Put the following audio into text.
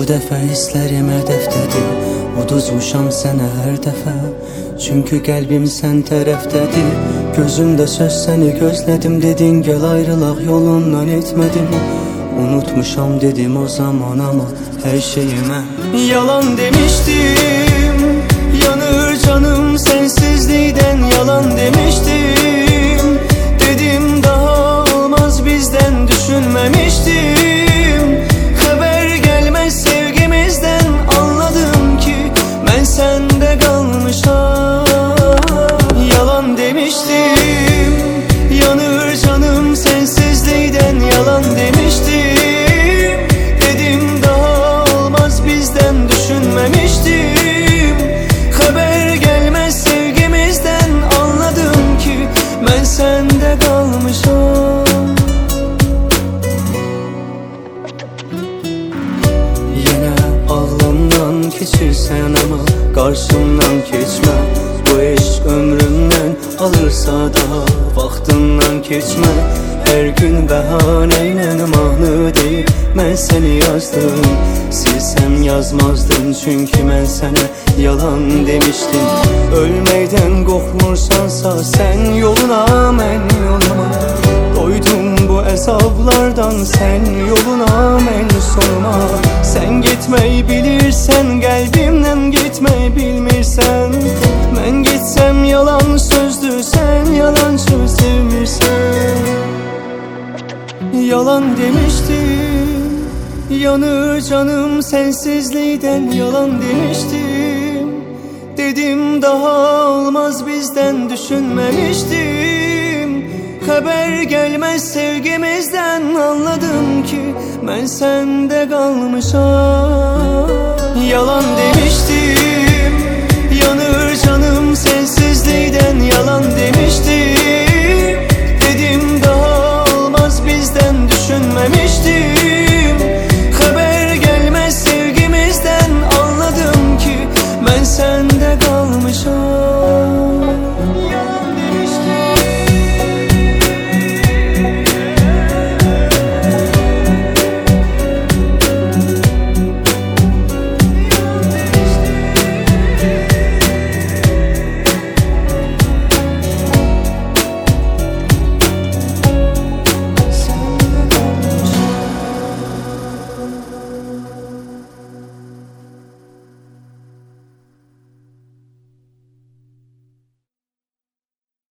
dəfə hisslərim hədəfdədir, uduzmuşam sənə hər dəfə. Çünki qəlbim sən tərəfdədir, gözümdə söz səni gözlədim. Dedin gəl ayrılaq yolundan etmədim, unutmuşam dedim o zaman ama her şeyime yalan demiştim. Yanır canım sensizliğden, yalan demiştim. Dedim daha olmaz bizden, düşünmemiştim. Haber gelmez sevgimizden, anladım ki ben sende kalmışam. Yalan demiştim. Yanır canım sensizliğden, yalan demiştim. Dedim daha olmaz bizden, düşünmemiştim. Haber gelmez sevgimizden, anladım ki ben sende kalmışam. Yine ağlamdan keçirsen ama karşımdan geçme. Bu eşk ömrümden alırsa daha vaxtından keçme. Her gün bəhanəyle mahnı deyip mən səni yazdım. Silsem yazmazdım çünkü mən sənə yalan demiştim. Ölməkdən qorxmursansa sen yoluna, mən yoluma. Doydum bu əzablardan, sen yoluna, mən sonuma. Sen gitmeyi bilirsen, qəlbimdən gitmeyi bilmirsən. Mən gitsem yalan sözdü, sen yalancı sevmirsən. Yalan demiştim. Yanır canım sensizliğden, yalan demiştim. Dedim daha olmaz bizden, düşünmemiştim. Haber gelmez sevgimizden, anladım ki ben sende kalmışam. Yalan demiştim.